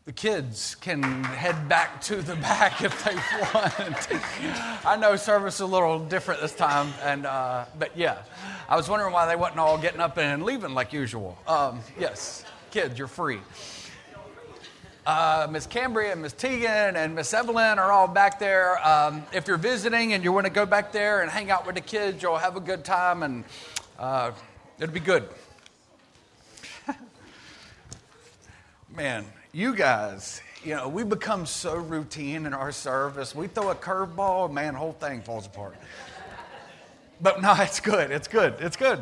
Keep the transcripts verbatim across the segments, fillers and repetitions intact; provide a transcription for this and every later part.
The kids can head back to the back if they want. I know service is a little different this time, and uh, but yeah, I was wondering why they wasn't all getting up and leaving like usual. Um, yes, kids, you're free. Uh, Miss Cambria and Miss Tegan and Miss Evelyn are all back there. Um, if you're visiting and you want to go back there and hang out with the kids, you'll have a good time, and uh, it'll be good. Man. You guys, you know, we become so routine in our service. We throw a curveball, man, the whole thing falls apart. But no, it's good. It's good. It's good.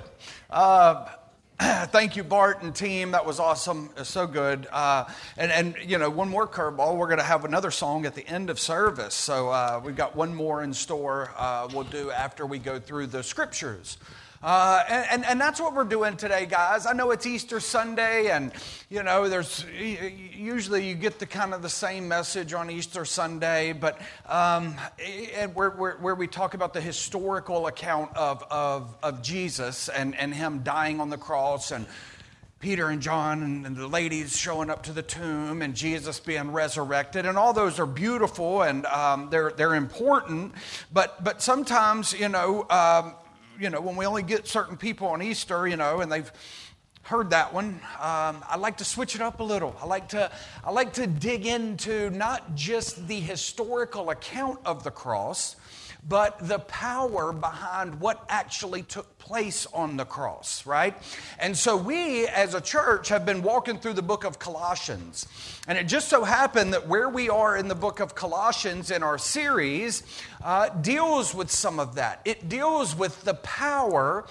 Uh, thank you, Bart and team. That was awesome. It's so good. Uh, and, and, you know, one more curveball. We're going to have another song at the end of service. So uh, we've got one more in store uh, we'll do after we go through the scriptures. Uh, and, and, and that's what we're doing today, guys. I know it's Easter Sunday, and, you know, there's usually you get the kind of the same message on Easter Sunday, but um, and where, where, where we talk about the historical account of, of, of Jesus and, and him dying on the cross, and Peter and John and, and the ladies showing up to the tomb, and Jesus being resurrected, and all those are beautiful, and um, they're they're important, but but sometimes, you know, um, You know, when we only get certain people on Easter, you know, and they've heard that one, um, I like to switch it up a little. I like to, I like to dig into not just the historical account of the cross, but the power behind what actually took place on the cross, right? And so we, as a church, have been walking through the book of Colossians. And it just so happened that where we are in the book of Colossians in our series uh, deals with some of that. It deals with the power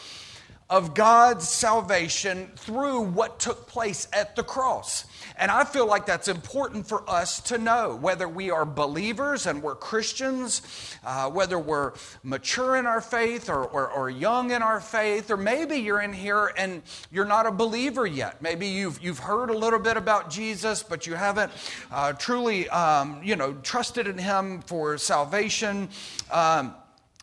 of God's salvation through what took place at the cross. And I feel like that's important for us to know, whether we are believers and we're Christians, uh, whether we're mature in our faith or, or, or young in our faith, or maybe you're in here and you're not a believer yet. Maybe you've you've heard a little bit about Jesus, but you haven't uh, truly, um, you know, trusted in Him for salvation. Um,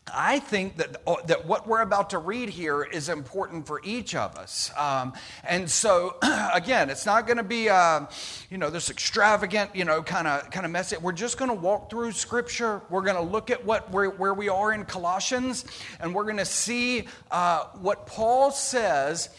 I think that that what we're about to read here is important for each of us. Um, and so, again, it's not going to be, uh, you know, this extravagant, you know, kind of kind of message. We're just going to walk through Scripture. We're going to look at what where, where we are in Colossians, and we're going to see uh, what Paul says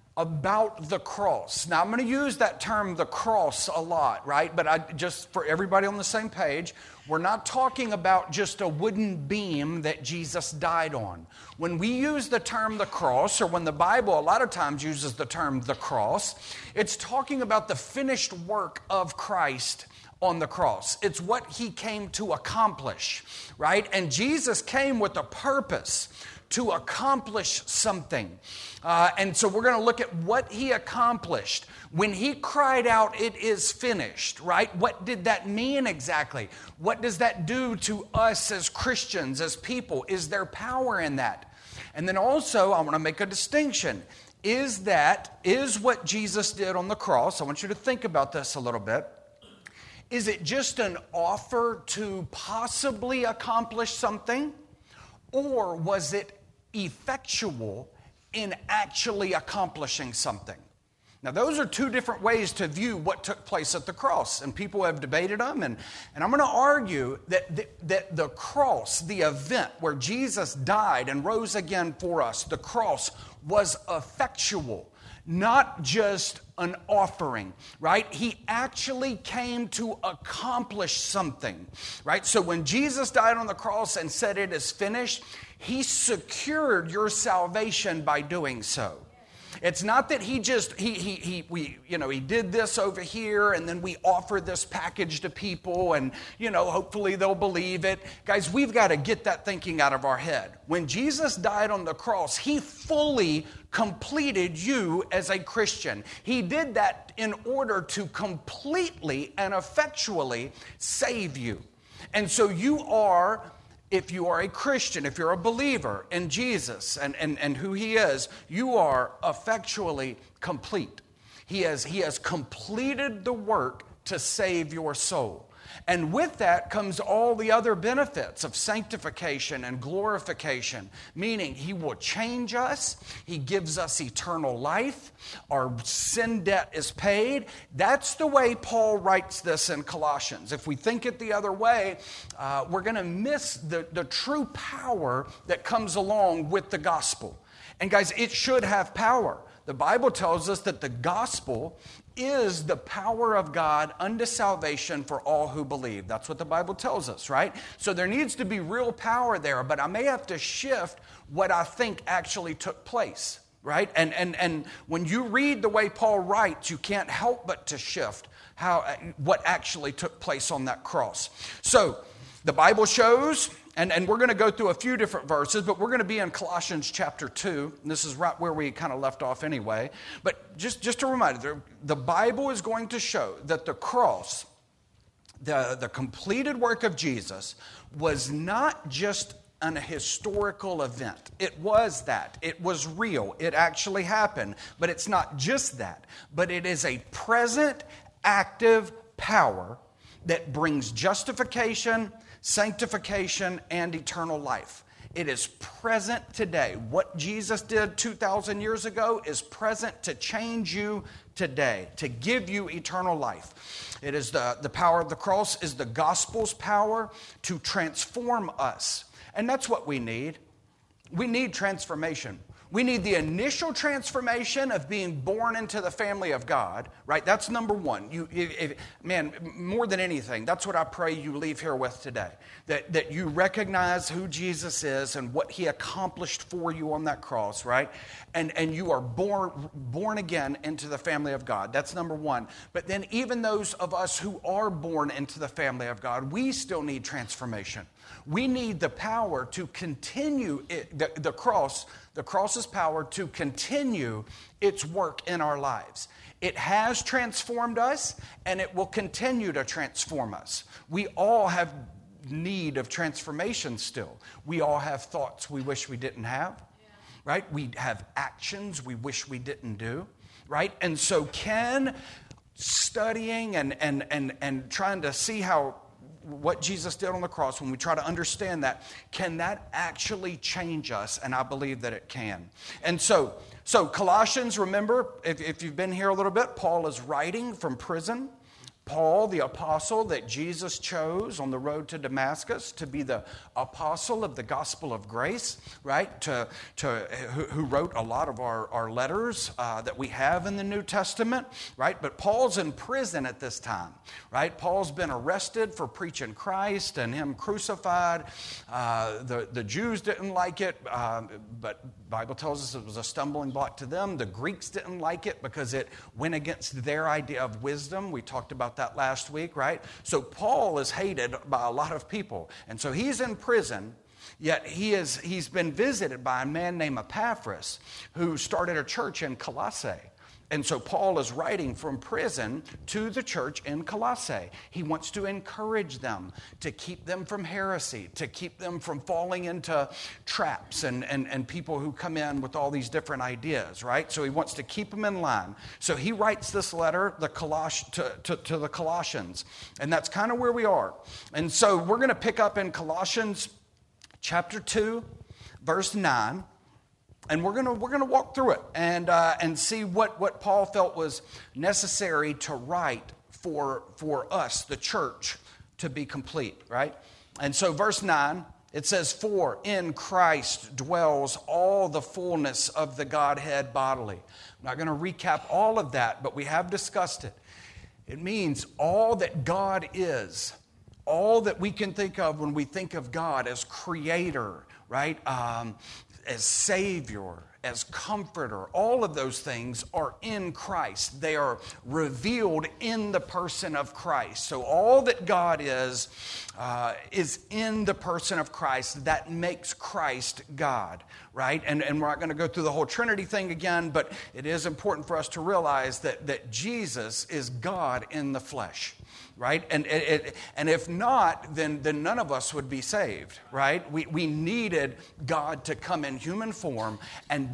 about the cross. Now, I'm going to use that term, the cross, a lot, right? But I just, for everybody on the same page, we're not talking about just a wooden beam that Jesus died on. When we use the term the cross, or when the Bible a lot of times uses the term the cross, it's talking about the finished work of Christ on the cross. It's what He came to accomplish, right? And Jesus came with a purpose to accomplish something. Uh, and so we're going to look at what He accomplished. When He cried out, "It is finished," right? What did that mean exactly? What does that do to us as Christians, as people? Is there power in that? And then also, I want to make a distinction. Is that, is what Jesus did on the cross, I want you to think about this a little bit, is it just an offer to possibly accomplish something? Or was it effectual in actually accomplishing something? Now, those are two different ways to view what took place at the cross, and people have debated them, and, and I'm going to argue that the, that the cross, the event where Jesus died and rose again for us, the cross was effectual, not just an offering, right? He actually came to accomplish something, right? So when Jesus died on the cross and said it is finished, He secured your salvation by doing so. It's not that he just, he, he, he, we, you know, he did this over here and then we offer this package to people and, you know, hopefully they'll believe it. Guys, we've got to get that thinking out of our head. When Jesus died on the cross, He fully completed you as a Christian. He did that in order to completely and effectually save you. And so you are, if you are a Christian, if you're a believer in Jesus and, and, and who He is, you are effectually complete. He has, he has completed the work to save your soul. And with that comes all the other benefits of sanctification and glorification, meaning he will change us. He gives us eternal life. Our sin debt is paid. That's the way Paul writes this in Colossians. If we think it the other way, uh, we're going to miss the, the true power that comes along with the gospel. And guys, it should have power. The Bible tells us that the gospel is the power of God unto salvation for all who believe. That's what the Bible tells us, right? So there needs to be real power there, but I may have to shift what I think actually took place, right? And and and when you read the way Paul writes, you can't help but to shift how what actually took place on that cross. So the Bible shows, and, and we're going to go through a few different verses, but we're going to be in Colossians chapter two. And this is right where we kind of left off anyway. But just, just a reminder, the Bible is going to show that the cross, the, the completed work of Jesus, was not just an historical event. It was that. It was real. It actually happened. But it's not just that. But it is a present, active power that brings justification, sanctification, and eternal life. It is present today. What Jesus did two thousand years ago is present to change you today, to give you eternal life. It is the, the power of the cross is the gospel's power to transform us. And that's what we need. We need transformation. We need the initial transformation of being born into the family of God, right? That's number one. You, if, man, more than anything, that's what I pray you leave here with today. That, that you recognize who Jesus is and what he accomplished for you on that cross, right? And, and you are born, born again into the family of God. That's number one. But then even those of us who are born into the family of God, we still need transformation. We need the power to continue it, the, the cross, the cross's power to continue its work in our lives. It has transformed us, and it will continue to transform us. We all have need of transformation still. We all have thoughts we wish we didn't have, right? We have actions we wish we didn't do, right? And so can studying and and and and trying to see how what Jesus did on the cross, when we try to understand that, can that actually change us? And I believe that it can. And so, so Colossians, remember, if, if you've been here a little bit, Paul is writing from prison. Paul, the apostle that Jesus chose on the road to Damascus to be the apostle of the gospel of grace, right? To, to who, who wrote a lot of our, our letters uh, that we have in the New Testament, right? But Paul's in prison at this time, right? Paul's been arrested for preaching Christ and him crucified. Uh, the, the Jews didn't like it, uh, but the Bible tells us it was a stumbling block to them. The Greeks didn't like it because it went against their idea of wisdom. We talked about that last week, right? So Paul is hated by a lot of people. And so he's in prison, yet he is, he's been visited by a man named Epaphras who started a church in Colossae. And so Paul is writing from prison to the church in Colossae. He wants to encourage them, to keep them from heresy, to keep them from falling into traps and, and, and people who come in with all these different ideas, right? So he wants to keep them in line. So he writes this letter the Coloss- to, to, to the Colossians, and that's kind of where we are. And so we're going to pick up in Colossians chapter two, verse nine. And we're gonna we're gonna walk through it and uh, and see what, what Paul felt was necessary to write for for us, the church, to be complete, right? And so verse nine, it says, "For in Christ dwells all the fullness of the Godhead bodily." I'm not going to recap all of that, but we have discussed it. It means all that God is, all that we can think of when we think of God as creator, right? Um, as Savior, as Comforter, all of those things are in Christ. They are revealed in the person of Christ. So all that God is, uh, is in the person of Christ. That makes Christ God, right? And, and we're not going to go through the whole Trinity thing again, but it is important for us to realize that, that Jesus is God in the flesh. Right? And, and, and if not, then, then none of us would be saved, right? We, we needed God to come in human form and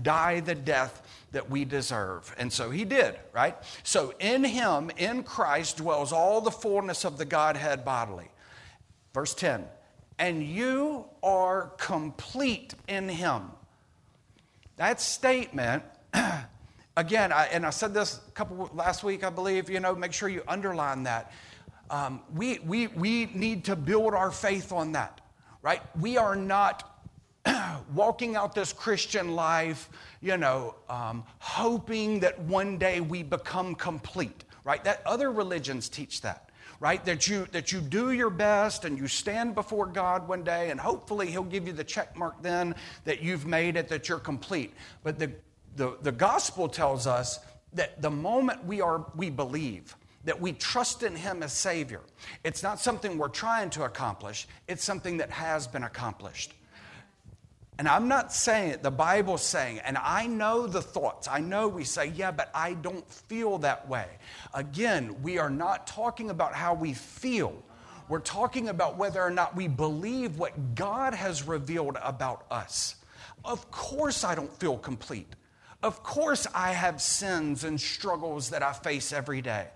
die the death that we deserve. And so he did, right? So in him, in Christ, dwells all the fullness of the Godhead bodily. Verse ten, and you are complete in him. That statement, again, I, and I said this a couple last week, I believe, you know, make sure you underline that. Um, we, we, we need to build our faith on that, right? We are not walking out this Christian life, you know, um, hoping that one day we become complete, right? That other religions teach that, right? That you that you do your best and you stand before God one day and hopefully he'll give you the check mark then that you've made it, that you're complete. But the the, the gospel tells us that the moment we are we believe, that we trust in him as Savior, it's not something we're trying to accomplish, it's something that has been accomplished. And I'm not saying it, the Bible's saying, and I know the thoughts. I know we say, yeah, but I don't feel that way. Again, we are not talking about how we feel. We're talking about whether or not we believe what God has revealed about us. Of course I don't feel complete. Of course I have sins and struggles that I face every day.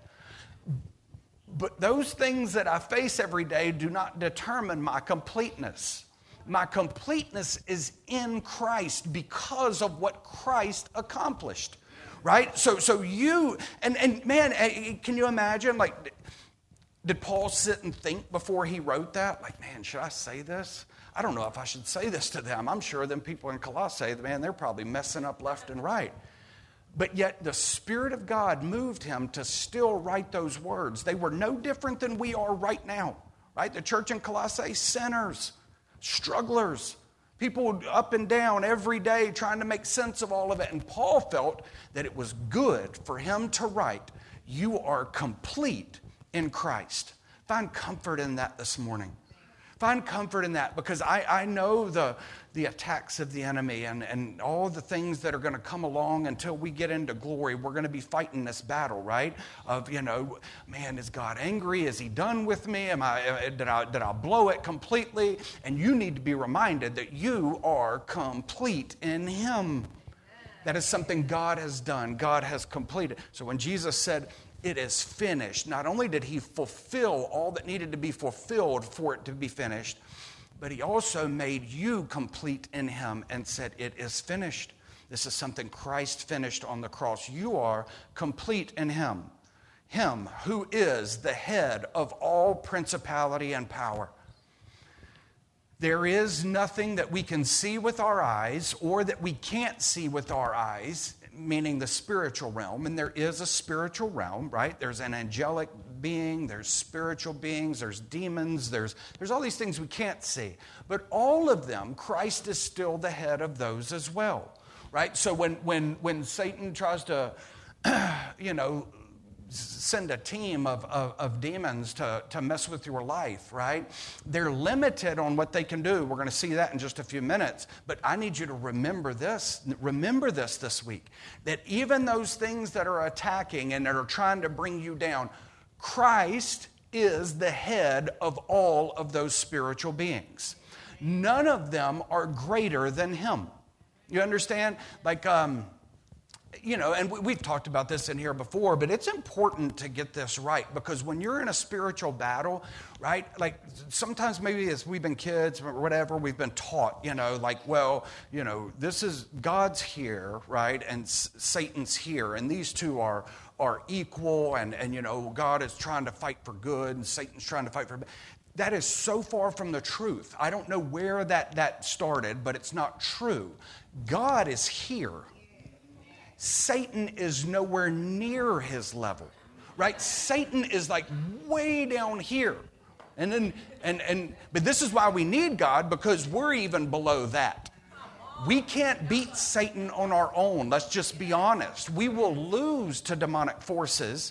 But those things that I face every day do not determine my completeness. My completeness is in Christ because of what Christ accomplished, right? So, so you, and, and man, can you imagine, like, did Paul sit and think before he wrote that? Like, man, should I say this? I don't know if I should say this to them. I'm sure them people in Colossae, man, they're probably messing up left and right. But yet the Spirit of God moved him to still write those words. They were no different than we are right now, right? The church in Colossae, sinners, strugglers, people up and down every day trying to make sense of all of it. And Paul felt that it was good for him to write, you are complete in Christ. Find comfort in that this morning. Find comfort in that, because I, I know the, the attacks of the enemy and, and all the things that are going to come along until we get into glory. We're going to be fighting this battle, right? Of, you know, man, is God angry? Is he done with me? Am I, did I, did I blow it completely? And you need to be reminded that you are complete in him. That is something God has done. God has completed. So when Jesus said, it is finished, not only did he fulfill all that needed to be fulfilled for it to be finished, but he also made you complete in him and said, it is finished. This is something Christ finished on the cross. You are complete in him. Him who is the head of all principality and power. There is nothing that we can see with our eyes or that we can't see with our eyes, meaning the spiritual realm. And there is a spiritual realm, right? There's an angelic being, there's spiritual beings, there's demons, there's, there's all these things we can't see. But all of them, Christ is still the head of those as well, right? So when, when, when Satan tries to, you know, send a team of, of, of demons to, to mess with your life, right? They're limited on what they can do. We're going to see that in just a few minutes. But I need you to remember this. Remember this this week. That even those things that are attacking and that are trying to bring you down, Christ is the head of all of those spiritual beings. None of them are greater than him. You understand? Like, um... You know, and we've talked about this in here before, but it's important to get this right, because when you're in a spiritual battle, right, like sometimes maybe as we've been kids or whatever, we've been taught, you know, like, well, you know, this is God's here, right, and Satan's here, and these two are are equal, and, and, you know, God is trying to fight for good, and Satan's trying to fight for bad. That is so far from the truth. I don't know where that, that started, but it's not true. God is here. Satan is nowhere near his level, right? Satan is like way down here. And then, and, and, but this is why we need God, because we're even below that. We can't beat Satan on our own. Let's just be honest. We will lose to demonic forces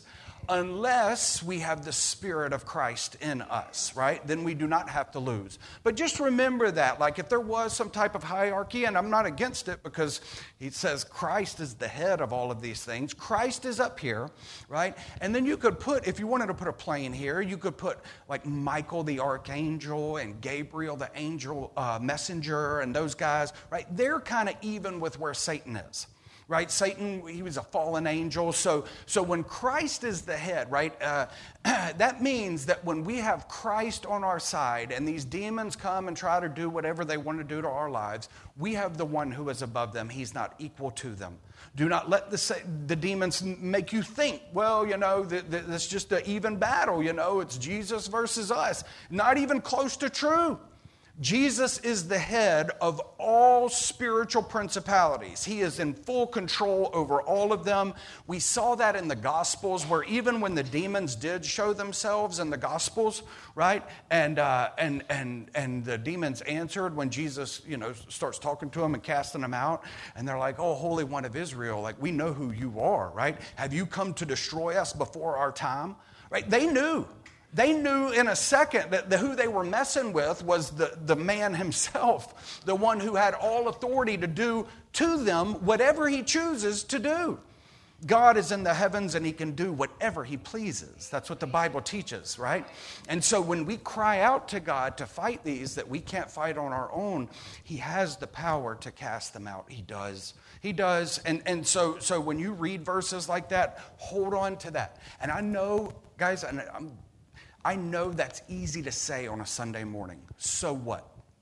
unless we have the Spirit of Christ in us, right? Then we do not have to lose. But just remember that, like if there was some type of hierarchy, and I'm not against it because he says Christ is the head of all of these things. Christ is up here, right? And then you could put, if you wanted to put a plane here, you could put like Michael the archangel and Gabriel the angel uh, messenger and those guys, right? They're kind of even with where Satan is. Right, Satan, he was a fallen angel. So, so when Christ is the head, right, uh, that means that when we have Christ on our side and these demons come and try to do whatever they want to do to our lives, we have the one who is above them. He's not equal to them. Do not let the, the demons make you think, well, you know, that, that it's just an even battle. You know, it's Jesus versus us. Not even close to true. Jesus is the head of all spiritual principalities. He is in full control over all of them. We saw that in the Gospels, where even when the demons did show themselves in the Gospels, right, and uh, and and and the demons answered when Jesus, you know, starts talking to them and casting them out, and they're like, "Oh, Holy One of Israel, like we know who you are, right? Have you come to destroy us before our time?" Right? They knew. They knew in a second that the, who they were messing with was the, the man himself, the one who had all authority to do to them whatever he chooses to do. God is in the heavens and he can do whatever he pleases. That's what the Bible teaches, right? And so when we cry out to God to fight these that we can't fight on our own, he has the power to cast them out. He does. He does. And, and so, so when you read verses like that, hold on to that. And I know, guys, and I'm I know that's easy to say on a Sunday morning. So what?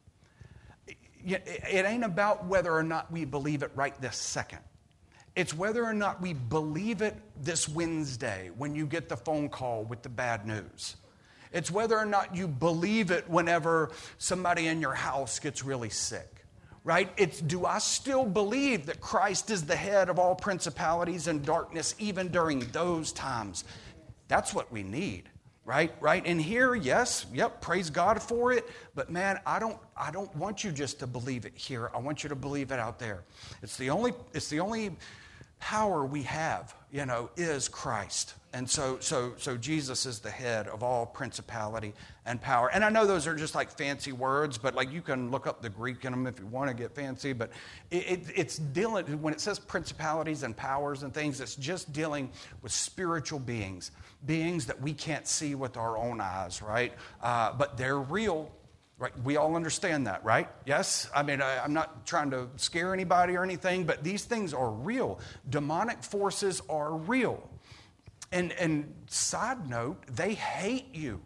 It ain't about whether or not we believe it right this second. It's whether or not we believe it this Wednesday when you get the phone call with the bad news. It's whether or not you believe it whenever somebody in your house gets really sick. Right? It's, do I still believe that Christ is the head of all principalities and darkness even during those times? That's what we need. Right, right. And here, yes, yep, praise God for it. But man, I don't, I don't want you just to believe it here. I want you to believe it out there. It's the only, it's the only power we have, you know, is Christ. And so, so, so Jesus is the head of all principality and power. And I know those are just like fancy words, but like you can look up the Greek in them if you want to get fancy. But it, it, it's dealing, when it says principalities and powers and things, it's just dealing with spiritual beings, beings that we can't see with our own eyes, right? Uh, but they're real. Right, we all understand that, right? Yes? I mean, I, I'm not trying to scare anybody or anything, but these things are real. Demonic forces are real. And, and side note, they hate you.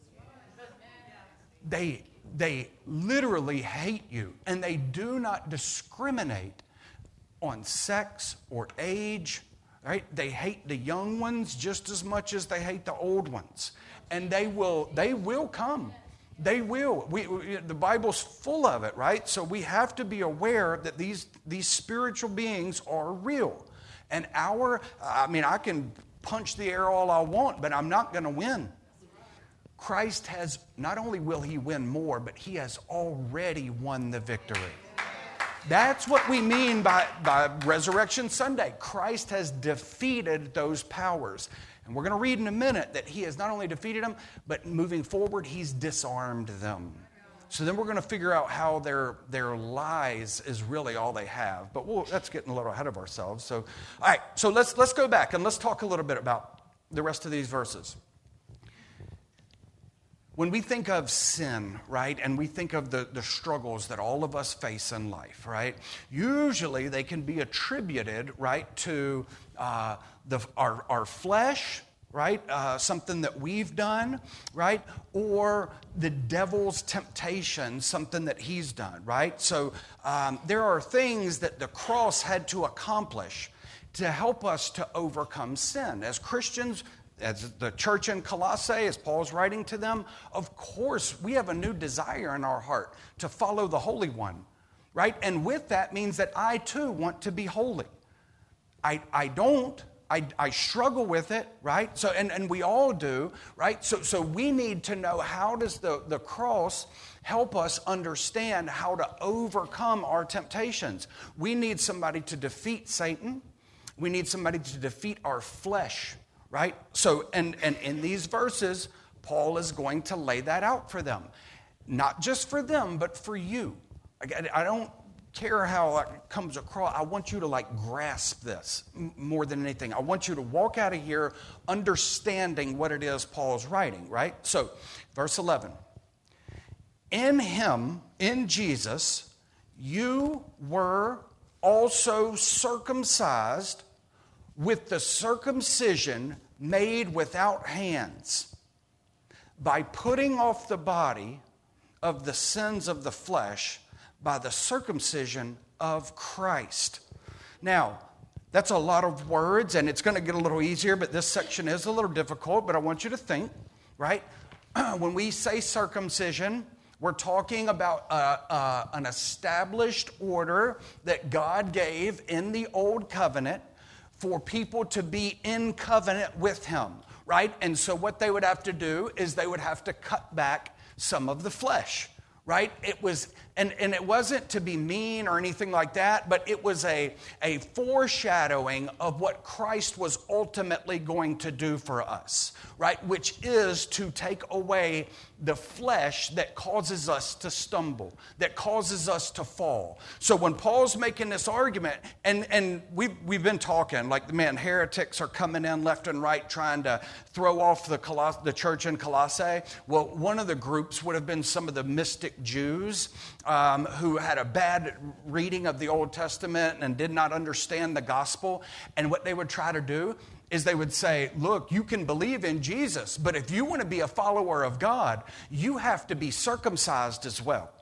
They, they literally hate you. And they do not discriminate on sex or age, right? They hate the young ones just as much as they hate the old ones. And they will, they will come. They will. We, we, the Bible's full of it, right? So we have to be aware that these, these spiritual beings are real. And our, I mean, I can punch the air all I want, but I'm not going to win. Christ has, not only will he win more, but he has already won the victory. That's what we mean by, by Resurrection Sunday. Christ has defeated those powers. And we're going to read in a minute that he has not only defeated them, but moving forward, he's disarmed them. So then we're going to figure out how their, their lies is really all they have. But we'll, that's getting a little ahead of ourselves. So, all right, so let's, let's go back and let's talk a little bit about the rest of these verses. When we think of sin, right, and we think of the, the struggles that all of us face in life, right, usually they can be attributed, right, to uh, the, our, our flesh, right, uh, something that we've done, right, or the devil's temptation, something that he's done, right? So um, there are things that the cross had to accomplish to help us to overcome sin. As Christians, as the church in Colossae, as Paul's writing to them, of course, we have a new desire in our heart to follow the Holy One, right? And with that means that I too want to be holy. I, I don't. I, I struggle with it, right? So, and, and we all do, right? So, so we need to know, how does the, the cross help us understand how to overcome our temptations? We need somebody to defeat Satan. We need somebody to defeat our flesh, right? So, and, and in these verses, Paul is going to lay that out for them. Not just for them, but for you. I, I don't care how it comes across. I want you to like grasp this more than anything. I want you to walk out of here understanding what it is Paul's writing, right? So, verse eleven. In him, in Jesus, you were also circumcised with the circumcision made without hands, by putting off the body of the sins of the flesh by the circumcision of Christ. Now, that's a lot of words, and it's going to get a little easier, but this section is a little difficult, but I want you to think, right? When we say circumcision, we're talking about uh, uh, an established order that God gave in the Old Covenant for people to be in covenant with Him, right? And so what they would have to do is they would have to cut back some of the flesh, right? It was, and, and it wasn't to be mean or anything like that, but it was a, a foreshadowing of what Christ was ultimately going to do for us, right? Which is to take away the flesh that causes us to stumble, that causes us to fall. So when Paul's making this argument, and, and we've, we've been talking, like, man, heretics are coming in left and right trying to throw off the, Coloss- the church in Colossae. Well, one of the groups would have been some of the mystic Jews um, who had a bad reading of the Old Testament and did not understand the gospel. And what they would try to do is they would say, look, you can believe in Jesus, but if you want to be a follower of God, you have to be circumcised as well.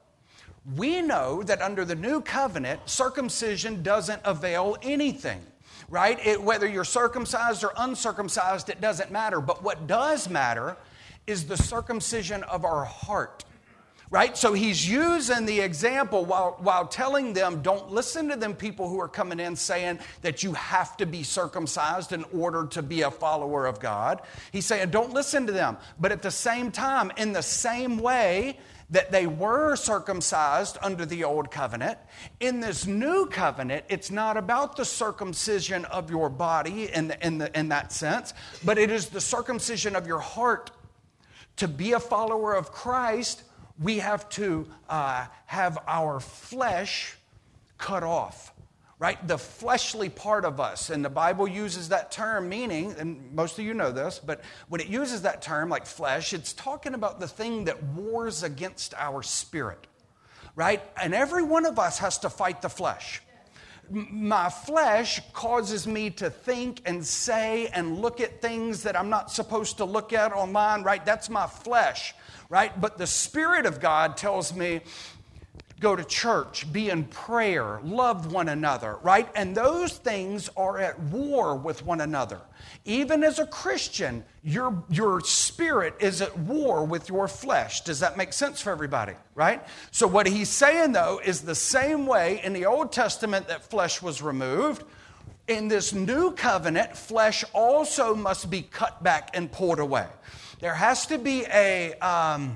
We know that under the new covenant, circumcision doesn't avail anything, right? It, whether you're circumcised or uncircumcised, it doesn't matter. But what does matter is the circumcision of our heart. Right? So he's using the example while, while telling them, don't listen to them people who are coming in saying that you have to be circumcised in order to be a follower of God. He's saying, don't listen to them. But at the same time, in the same way that they were circumcised under the old covenant, in this new covenant, it's not about the circumcision of your body in, the, in, the, in that sense, but it is the circumcision of your heart. To be a follower of Christ, we have to uh, have our flesh cut off, right? The fleshly part of us. And the Bible uses that term meaning, and most of you know this, but when it uses that term like flesh, it's talking about the thing that wars against our spirit, right? And every one of us has to fight the flesh. My flesh causes me to think and say and look at things that I'm not supposed to look at online, right? That's my flesh. Right? But the Spirit of God tells me, go to church, be in prayer, love one another, right? And those things are at war with one another. Even as a Christian, your, your spirit is at war with your flesh. Does that make sense for everybody, right? So what he's saying, though, is the same way in the Old Testament that flesh was removed, in this new covenant, flesh also must be cut back and pulled away. There has to be a, um,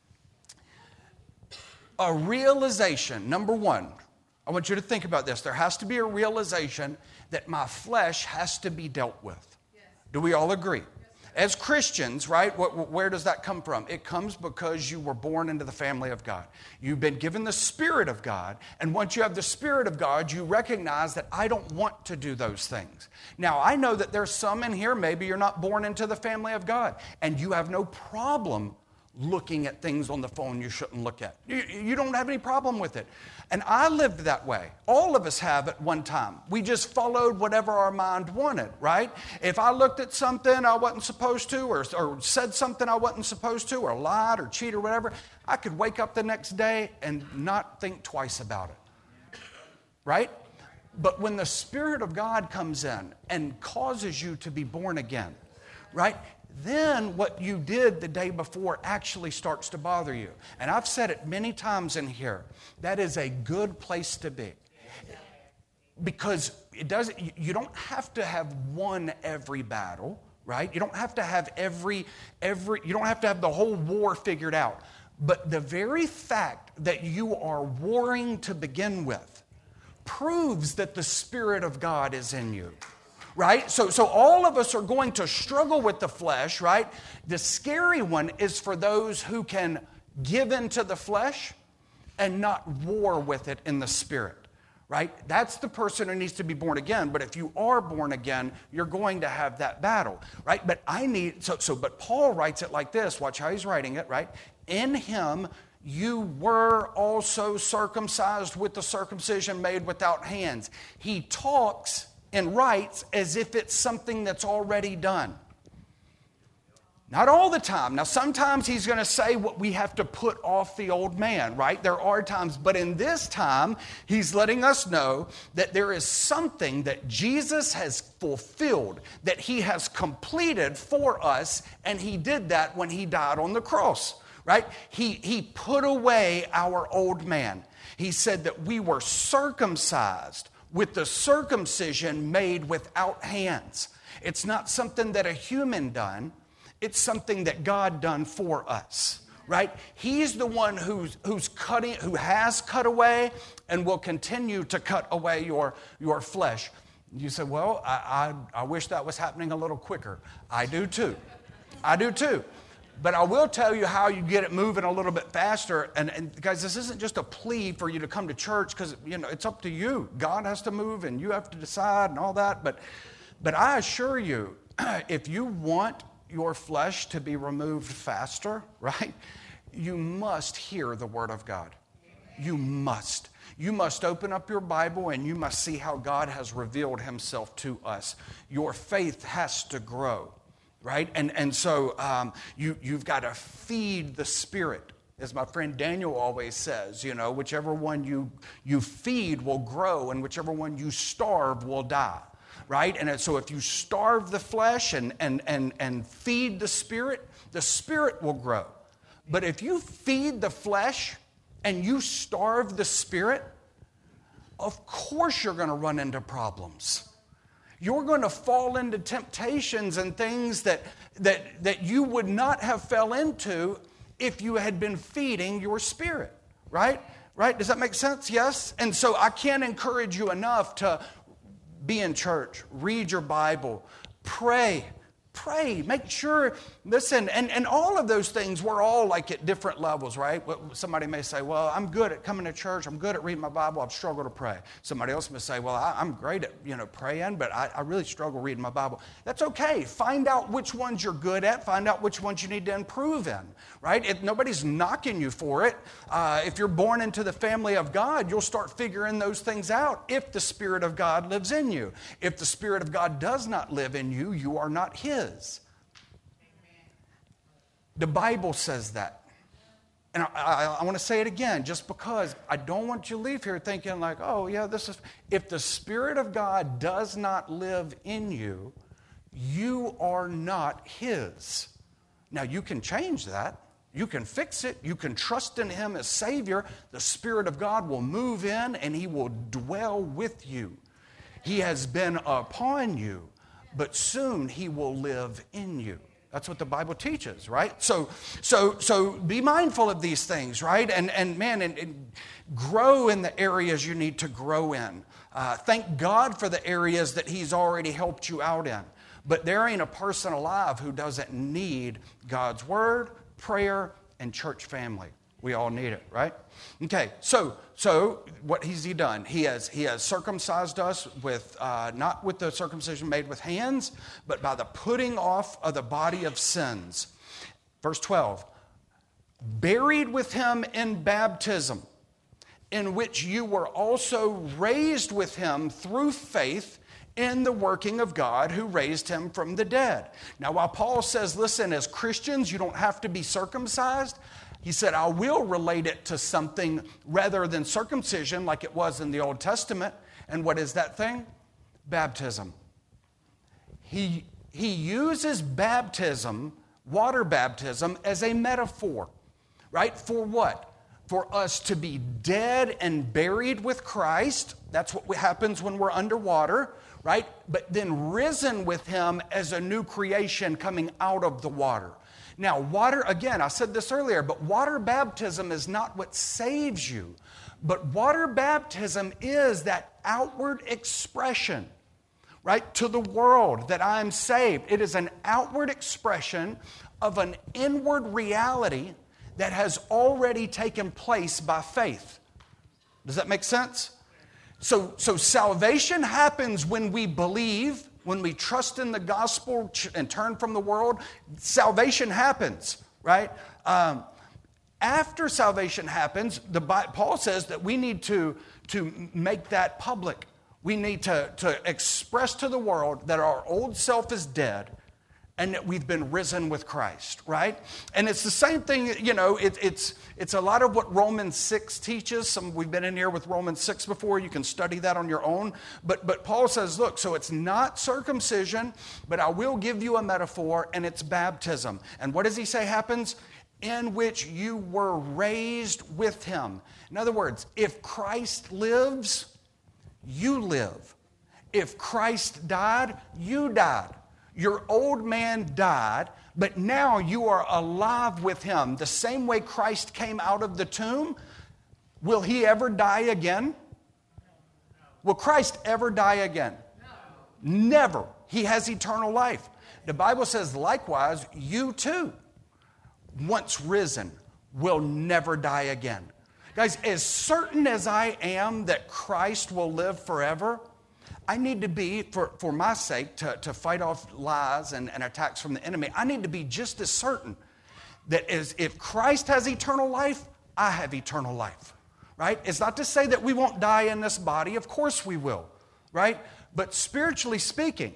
a realization. Number one, I want you to think about this. There has to be a realization that my flesh has to be dealt with. Yes. Do we all agree? Yes. As Christians, right, what, where does that come from? It comes because you were born into the family of God. You've been given the Spirit of God. And once you have the Spirit of God, you recognize that I don't want to do those things. Now, I know that there's some in here, maybe you're not born into the family of God, and you have no problem looking at things on the phone you shouldn't look at. You, you don't have any problem with it. And I lived that way. All of us have at one time. We just followed whatever our mind wanted, right? If I looked at something I wasn't supposed to, or, or said something I wasn't supposed to, or lied or cheated or whatever, I could wake up the next day and not think twice about it, right? But when the Spirit of God comes in and causes you to be born again, right? Then what you did the day before actually starts to bother you. And I've said it many times in here. That is a good place to be. Because it doesn't, you don't have to have won every battle, right? You don't have to have every, every, you don't have to have the whole war figured out. But the very fact that you are warring to begin with proves that the Spirit of God is in you. right? So, so all of us are going to struggle with the flesh, right? The scary one is for those who can give into the flesh and not war with it in the spirit, right? That's the person who needs to be born again. But if you are born again, you're going to have that battle, right? But I need, so, so but Paul writes it like this. Watch how he's writing it, right? In him you were also circumcised with the circumcision made without hands. He talks and writes as if it's something that's already done. Not all the time. Now, sometimes he's going to say what we have to put off the old man, right? There are times, but in this time, he's letting us know that there is something that Jesus has fulfilled, that he has completed for us, and he did that when he died on the cross, right? He, he put away our old man. He said that we were circumcised with the circumcision made without hands. It's not something that a human done. It's something that God done for us, right? He's the one who's, who's cutting, who has cut away and will continue to cut away your, your flesh. You say, well, I, I, I wish that was happening a little quicker. I do too. I do too. But I will tell you how you get it moving a little bit faster. And, and guys, this isn't just a plea for you to come to church because, you know, it's up to you. God has to move and you have to decide and all that. But, but I assure you, if you want your flesh to be removed faster, right? You must hear the Word of God. You must. You must open up your Bible and you must see how God has revealed himself to us. Your faith has to grow, right? And, and so um, you, you've got to feed the Spirit. As my friend Daniel always says, you know, whichever one you, you feed will grow and whichever one you starve will die. Right? And so if you starve the flesh and, and, and, and feed the Spirit, the Spirit will grow. But if you feed the flesh and you starve the Spirit, of course you're going to run into problems. You're going to fall into temptations and things that, that, that you would not have fell into if you had been feeding your spirit. Right? Right? Does that make sense? Yes? And so I can't encourage you enough to be in church, read your Bible, pray, pray, make sure, listen, and, and all of those things, we're all like at different levels, right? Somebody may say, well, I'm good at coming to church, I'm good at reading my Bible, I struggle to pray. Somebody else may say, well, I, I'm great at, you know, praying, but I, I really struggle reading my Bible. That's okay. Find out which ones you're good at, find out which ones you need to improve in, right? If nobody's knocking you for it, uh, if you're born into the family of God, you'll start figuring those things out if the Spirit of God lives in you. If the Spirit of God does not live in you, you are not His. The Bible says that. And I, I, I want to say it again, just because I don't want you to leave here thinking like, oh, yeah, this is... If the Spirit of God does not live in you, you are not His. Now, you can change that. You can fix it. You can trust in Him as Savior. The Spirit of God will move in and He will dwell with you. He has been upon you, but soon He will live in you. That's what the Bible teaches, right? So, so, so be mindful of these things, right? And and man, and, and grow in the areas you need to grow in. Uh, thank God for the areas that He's already helped you out in. But there ain't a person alive who doesn't need God's Word, prayer, and church family. We all need it, right? Okay, so so what has He done? He has He has circumcised us with uh, not with the circumcision made with hands, but by the putting off of the body of sins. Verse twelve, buried with Him in baptism, in which you were also raised with Him through faith in the working of God who raised Him from the dead. Now, while Paul says, listen, as Christians, you don't have to be circumcised, he said, I will relate it to something rather than circumcision like it was in the Old Testament. And what is that thing? Baptism. He, he uses baptism, water baptism, as a metaphor, right? For what? For us to be dead and buried with Christ. That's what happens when we're underwater, right? But then risen with Him as a new creation coming out of the water. Now, water, again, I said this earlier, but water baptism is not what saves you. But water baptism is that outward expression right? To the world that I am saved. It is an outward expression of an inward reality that has already taken place by faith. Does that make sense? So, so salvation happens when we believe, when we trust in the gospel and turn from the world. Salvation happens, right? Um, after salvation happens, the Paul says that we need to, to make that public. We need to, to express to the world that our old self is dead and that we've been risen with Christ, right? And it's the same thing, you know, it, it's it's a lot of what Romans six teaches. Some, we've been in here with Romans six before. You can study that on your own. But, but Paul says, look, so it's not circumcision, but I will give you a metaphor, and it's baptism. And what does he say happens? In which you were raised with him. In other words, if Christ lives, you live. If Christ died, you died. Your old man died, but now you are alive with him. The same way Christ came out of the tomb, will he ever die again? Will Christ ever die again? Never. He has eternal life. The Bible says, likewise, you too, once risen, will never die again. Guys, as certain as I am that Christ will live forever, I need to be, for, for my sake, to, to fight off lies and, and attacks from the enemy, I need to be just as certain that as, if Christ has eternal life, I have eternal life, right? It's not to say that we won't die in this body. Of course we will, right? But spiritually speaking,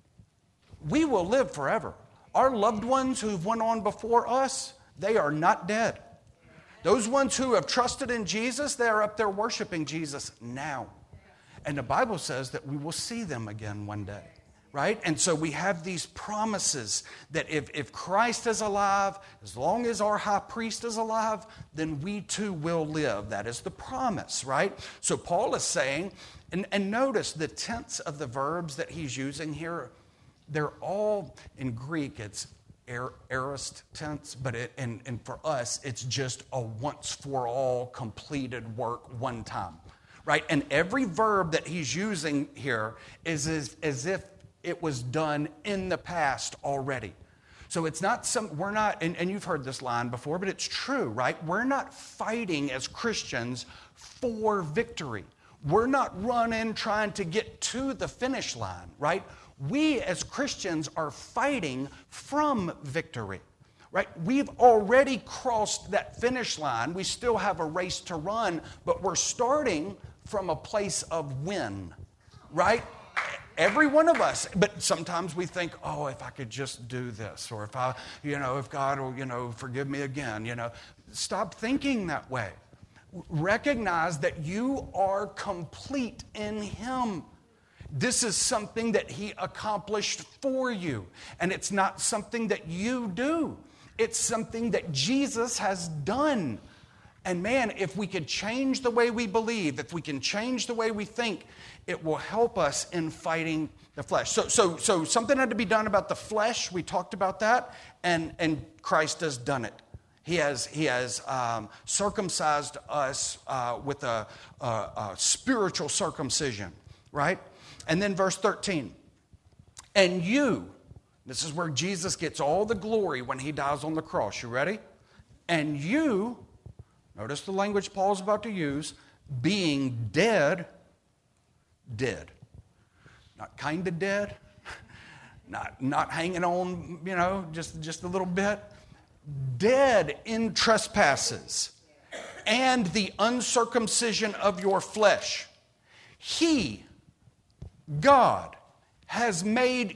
we will live forever. Our loved ones who've went on before us, they are not dead. Those ones who have trusted in Jesus, they are up there worshiping Jesus now. And the Bible says that we will see them again one day, right? And so we have these promises that if, if Christ is alive, as long as our high priest is alive, then we too will live. That is the promise, right? So Paul is saying, and, and notice the tense of the verbs that he's using here, they're all, in Greek, it's aorist tense, but it, and, and for us, it's just a once-for-all completed work one time. Right? And every verb that he's using here is as, as if it was done in the past already. So it's not some, we're not, and, and you've heard this line before, but it's true, right? We're not fighting as Christians for victory. We're not running trying to get to the finish line, right? We as Christians are fighting from victory. Right? We've already crossed that finish line. We still have a race to run, but we're starting from a place of win, right? Every one of us. But sometimes we think, oh, if I could just do this, or if I, you know, if God will, you know, forgive me again, you know. Stop thinking that way. Recognize that you are complete in him. This is something that he accomplished for you, and it's not something that you do. It's something that Jesus has done. And man, if we could change the way we believe, if we can change the way we think, it will help us in fighting the flesh. So, so, so something had to be done about the flesh. We talked about that, and, and Christ has done it. He has, he has um, circumcised us uh, with a, a, a spiritual circumcision, right? And then verse thirteen, and you, this is where Jesus gets all the glory when he dies on the cross. You ready? And you, notice the language Paul's about to use, being dead, dead. Not kind of dead, not, not hanging on, you know, just, just a little bit. Dead in trespasses and the uncircumcision of your flesh. He, God, has made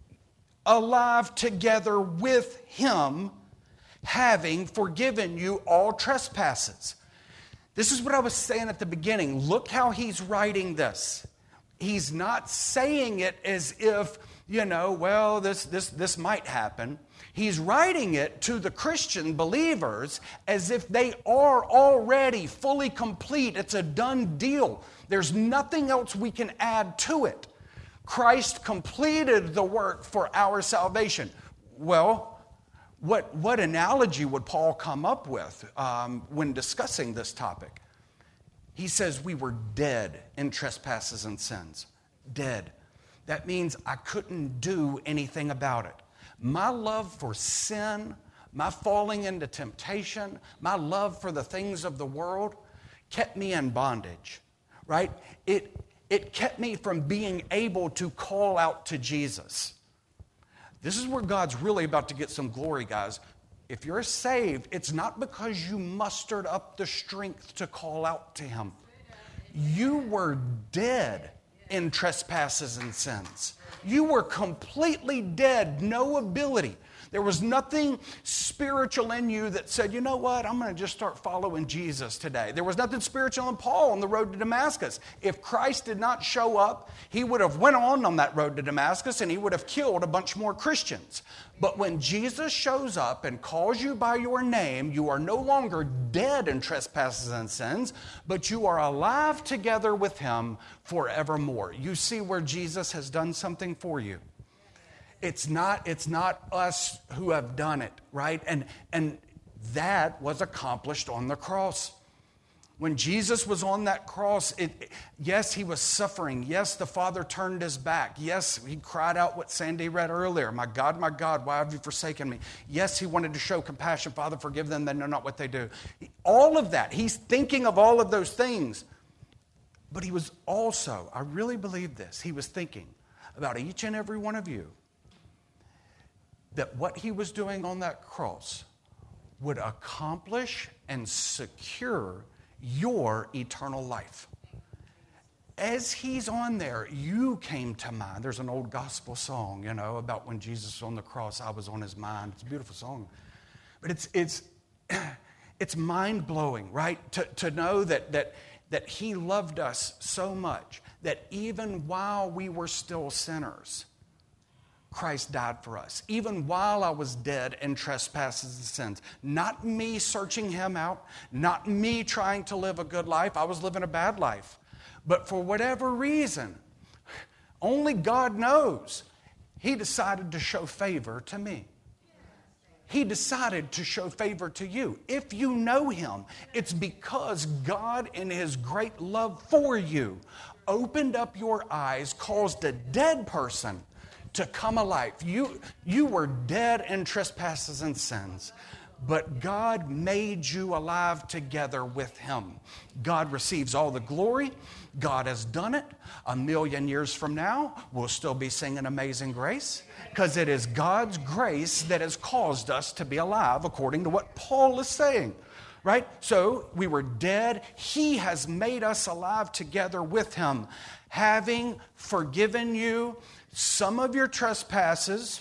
alive together with him, having forgiven you all trespasses. This is what I was saying at the beginning. Look how he's writing this. He's not saying it as if, you know, well, this, this, this might happen. He's writing it to the Christian believers as if they are already fully complete. It's a done deal. There's nothing else we can add to it. Christ completed the work for our salvation. Well, what, what analogy would Paul come up with um, when discussing this topic? He says we were dead in trespasses and sins. Dead. That means I couldn't do anything about it. My love for sin, my falling into temptation, my love for the things of the world kept me in bondage, right? It, it kept me from being able to call out to Jesus. This is where God's really about to get some glory, guys. If you're saved, it's not because you mustered up the strength to call out to Him. You were dead in trespasses and sins. You were completely dead, no ability. There was nothing spiritual in you that said, you know what, I'm going to just start following Jesus today. There was nothing spiritual in Paul on the road to Damascus. If Christ did not show up, he would have went on on that road to Damascus and he would have killed a bunch more Christians. But when Jesus shows up and calls you by your name, you are no longer dead in trespasses and sins, but you are alive together with Him forevermore. You see where Jesus has done something for you. It's not, it's not us who have done it, right? And, and that was accomplished on the cross. When Jesus was on that cross, it, yes, He was suffering. Yes, the Father turned His back. Yes, He cried out what Sandy read earlier, my God, my God, why have you forsaken me? Yes, He wanted to show compassion. Father, forgive them, they know not what they do. All of that, He's thinking of all of those things. But He was also, I really believe this, He was thinking about each and every one of you, that what He was doing on that cross would accomplish and secure your eternal life. As He's on there, you came to mind. There's an old gospel song, you know, about when Jesus was on the cross, I was on His mind. It's a beautiful song. But it's it's it's mind-blowing, right? To, to know that, that, that He loved us so much that even while we were still sinners, Christ died for us, even while I was dead in trespasses and sins. Not me searching Him out, not me trying to live a good life. I was living a bad life. But for whatever reason, only God knows, He decided to show favor to me. He decided to show favor to you. If you know Him, it's because God, in His great love for you, opened up your eyes, caused a dead person to come alive. You, you were dead in trespasses and sins, but God made you alive together with Him. God receives all the glory. God has done it. A million years from now, we'll still be singing Amazing Grace, because it is God's grace that has caused us to be alive, according to what Paul is saying. Right? So we were dead. He has made us alive together with Him, having forgiven you some of your trespasses.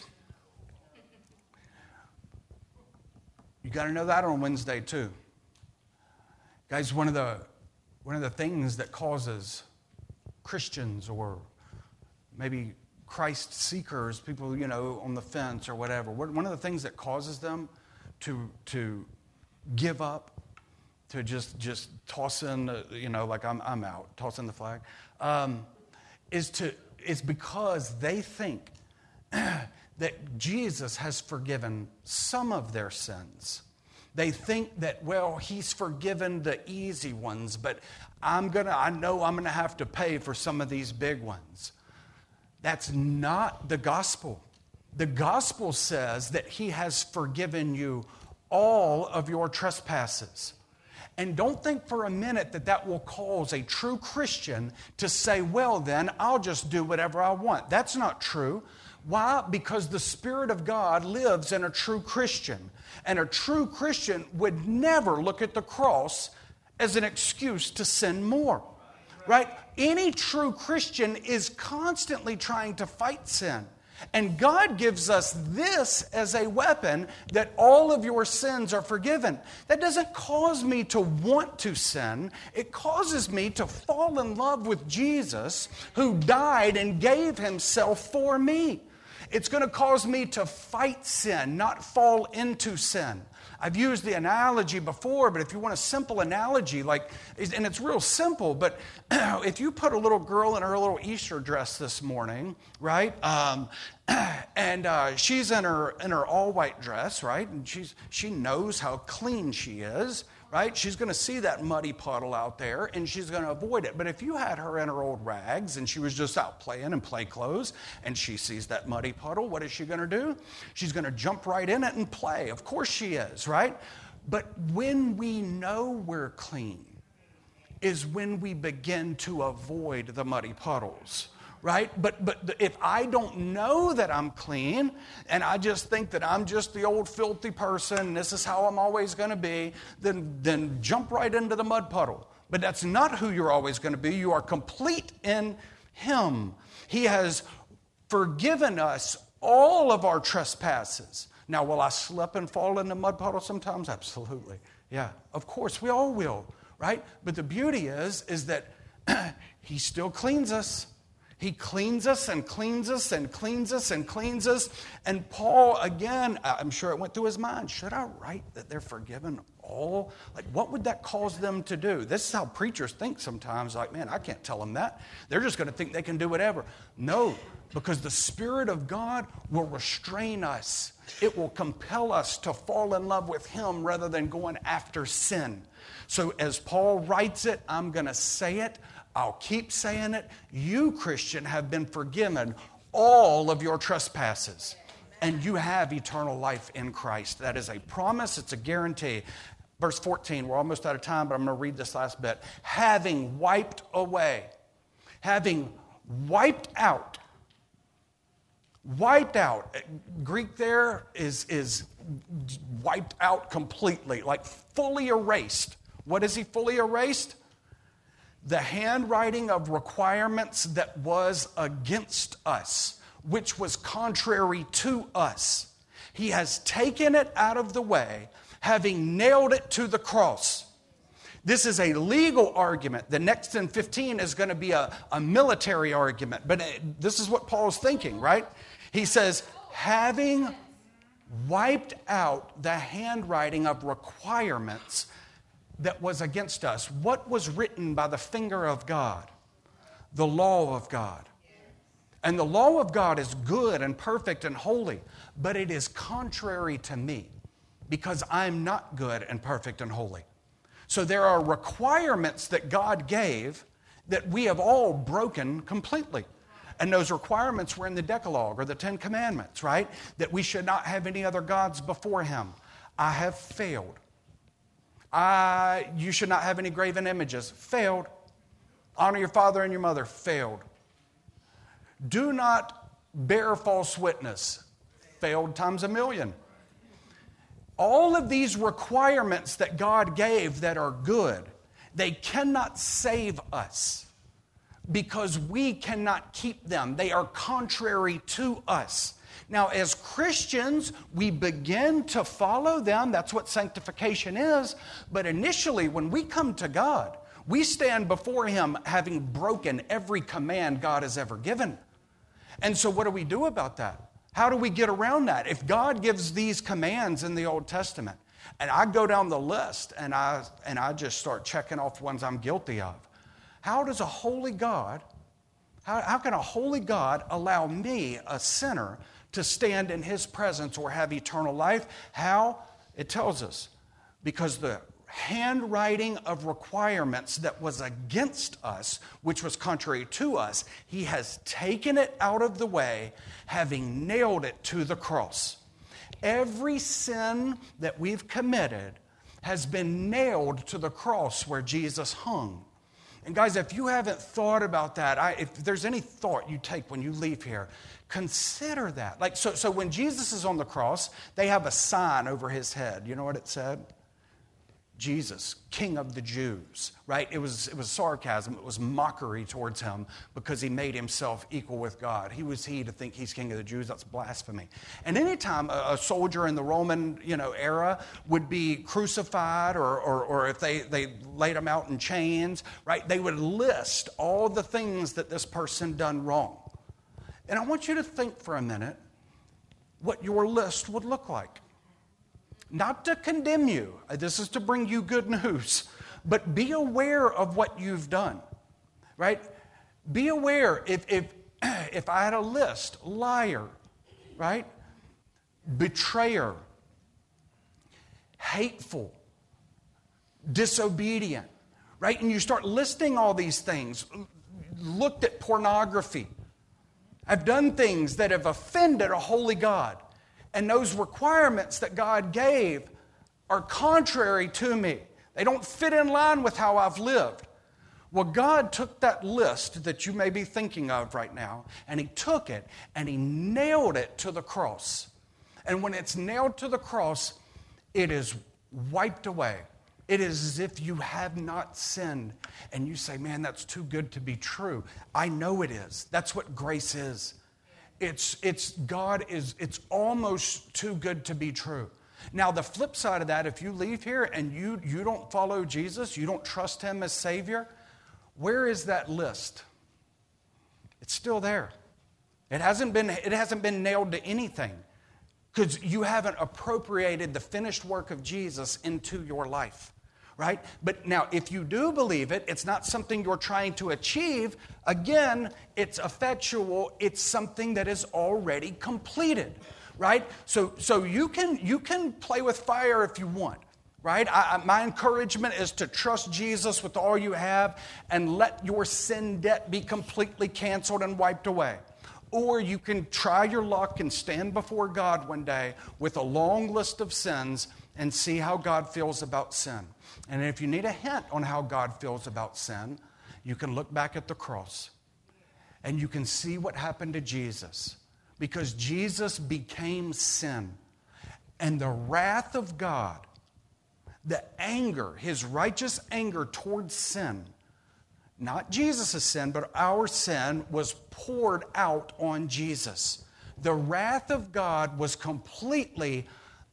You got to know that on Wednesday too. Guys, one of the one of the things that causes Christians or maybe Christ seekers, people, you know, on the fence or whatever, one of the things that causes them to to give up, to just just toss in, the, you know, like I'm I'm out, toss in the flag, um, is to is because they think that Jesus has forgiven some of their sins. They think that, well, He's forgiven the easy ones, but I'm gonna, I know I'm gonna have to pay for some of these big ones. That's not the gospel. The gospel says that He has forgiven you all of your trespasses. And don't think for a minute that that will cause a true Christian to say, well, then I'll just do whatever I want. That's not true. Why? Because the Spirit of God lives in a true Christian. And a true Christian would never look at the cross as an excuse to sin more. Right? Any true Christian is constantly trying to fight sin. And God gives us this as a weapon that all of your sins are forgiven. That doesn't cause me to want to sin. It causes me to fall in love with Jesus, who died and gave Himself for me. It's going to cause me to fight sin, not fall into sin. I've used the analogy before, but if you want a simple analogy, like, and it's real simple, but if you put a little girl in her little Easter dress this morning, right, um, and uh, she's in her in her all white dress, right, and she's she knows how clean she is, right? She's going to see that muddy puddle out there, and she's going to avoid it. But if you had her in her old rags, and she was just out playing in play clothes, and she sees that muddy puddle, what is she going to do? She's going to jump right in it and play. Of course she is, right? But when we know we're clean is when we begin to avoid the muddy puddles. Right? But but if I don't know that I'm clean and I just think that I'm just the old filthy person, and this is how I'm always going to be, then, then jump right into the mud puddle. But that's not who you're always going to be. You are complete in Him. He has forgiven us all of our trespasses. Now, will I slip and fall in the mud puddle sometimes? Absolutely. Yeah, of course, we all will, right? But the beauty is, is that He still cleans us. He cleans us and cleans us and cleans us and cleans us. And Paul, again, I'm sure it went through his mind. Should I write that they're forgiven all? Like, what would that cause them to do? This is how preachers think sometimes. Like, man, I can't tell them that. They're just going to think they can do whatever. No, because the Spirit of God will restrain us. It will compel us to fall in love with Him rather than going after sin. So as Paul writes it, I'm going to say it. I'll keep saying it. You, Christian, have been forgiven all of your trespasses. And you have eternal life in Christ. That is a promise. It's a guarantee. Verse fourteen, we're almost out of time, but I'm going to read this last bit. Having wiped away, having wiped out, wiped out. Greek there is, is wiped out completely, like fully erased. What is He fully erased? The handwriting of requirements that was against us, which was contrary to us. He has taken it out of the way, having nailed it to the cross. This is a legal argument. The next in fifteen is going to be a, a military argument. But it, this is what Paul's thinking, right? He says, having wiped out the handwriting of requirements that was against us. What was written by the finger of God? The law of God. And the law of God is good and perfect and holy, but it is contrary to me because I'm not good and perfect and holy. So there are requirements that God gave that we have all broken completely. And those requirements were in the Decalogue or the Ten Commandments, right? That we should not have any other gods before Him. I have failed. I, you should not have any graven images. Failed. Honor your father and your mother. Failed. Do not bear false witness. Failed times a million. All of these requirements that God gave that are good, they cannot save us because we cannot keep them. They are contrary to us. Now, as Christians, we begin to follow them. That's what sanctification is. But initially, when we come to God, we stand before Him having broken every command God has ever given. And so what do we do about that? How do we get around that? If God gives these commands in the Old Testament, and I go down the list and I, and I just start checking off ones I'm guilty of, how does a holy God, how, how can a holy God allow me, a sinner, to stand in His presence or have eternal life? How? It tells us. Because the handwriting of requirements that was against us, which was contrary to us, He has taken it out of the way, having nailed it to the cross. Every sin that we've committed has been nailed to the cross where Jesus hung. And guys, if you haven't thought about that, I, if there's any thought you take when you leave here, consider that. Like, so, so when Jesus is on the cross, they have a sign over His head. You know what it said? Jesus, King of the Jews, right? It was, it was sarcasm. It was mockery towards Him because He made Himself equal with God. He was He to think He's King of the Jews. That's blasphemy. And anytime a, a soldier in the Roman, you know, era would be crucified or, or, or if they, they laid him out in chains, right, they would list all the things that this person done wrong. And I want you to think for a minute what your list would look like. Not to condemn you. This is to bring you good news. But be aware of what you've done, right? Be aware if, if, if I had a list, liar, right? Betrayer, hateful, disobedient, right? And you start listing all these things. Looked at pornography. I've done things that have offended a holy God. And those requirements that God gave are contrary to me. They don't fit in line with how I've lived. Well, God took that list that you may be thinking of right now, and He took it and He nailed it to the cross. And when it's nailed to the cross, it is wiped away. It is as if you have not sinned. And you say, man, that's too good to be true. I know it is. That's what grace is. It's, it's God is, it's almost too good to be true. Now, the flip side of that, if you leave here and you, you don't follow Jesus, you don't trust Him as Savior, where is that list? It's still there. It hasn't been, it hasn't been nailed to anything because you haven't appropriated the finished work of Jesus into your life, right? But now, if you do believe it, it's not something you're trying to achieve. Again, it's effectual. It's something that is already completed, right? So, so you can you can play with fire if you want. Right? I, I, my encouragement is to trust Jesus with all you have and let your sin debt be completely canceled and wiped away. Or you can try your luck and stand before God one day with a long list of sins and see how God feels about sin. And if you need a hint on how God feels about sin, you can look back at the cross and you can see what happened to Jesus. Because Jesus became sin. And the wrath of God, the anger, His righteous anger towards sin, not Jesus' sin, but our sin, was poured out on Jesus. The wrath of God was completely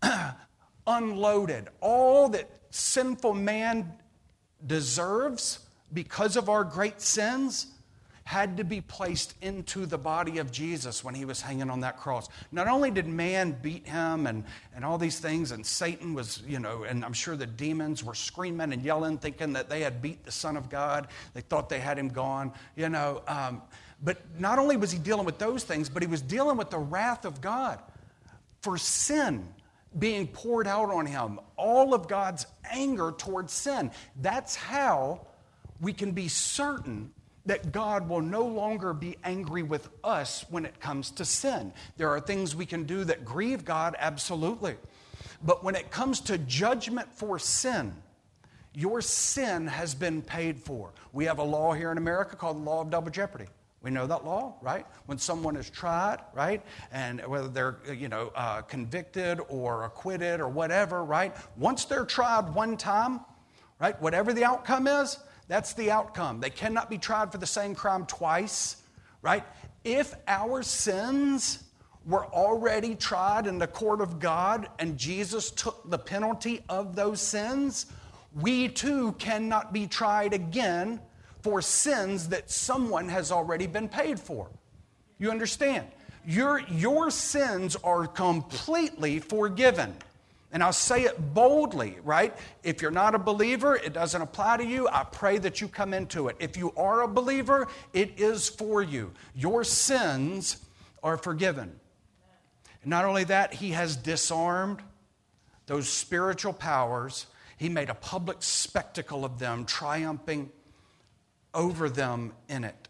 unloaded. All that sinful man deserves because of our great sins had to be placed into the body of Jesus when He was hanging on that cross. Not only did man beat Him and, and all these things, and Satan was, you know, and I'm sure the demons were screaming and yelling, thinking that they had beat the Son of God. They thought they had Him gone, you know. Um, but not only was He dealing with those things, but He was dealing with the wrath of God for sin being poured out on Him. All of God's anger towards sin. That's how we can be certain that God will no longer be angry with us when it comes to sin. There are things we can do that grieve God, absolutely. But when it comes to judgment for sin, your sin has been paid for. We have a law here in America called the law of double jeopardy. We know that law, right? When someone is tried, right? And whether they're, you know, uh, convicted or acquitted or whatever, right? Once they're tried one time, right? Whatever the outcome is, that's the outcome. They cannot be tried for the same crime twice, right? If our sins were already tried in the court of God and Jesus took the penalty of those sins, we too cannot be tried again for sins that someone has already been paid for. You understand? Your, your sins are completely forgiven. And I'll say it boldly, right? If you're not a believer, it doesn't apply to you. I pray that you come into it. If you are a believer, it is for you. Your sins are forgiven. And not only that, He has disarmed those spiritual powers. He made a public spectacle of them, triumphing over them in it.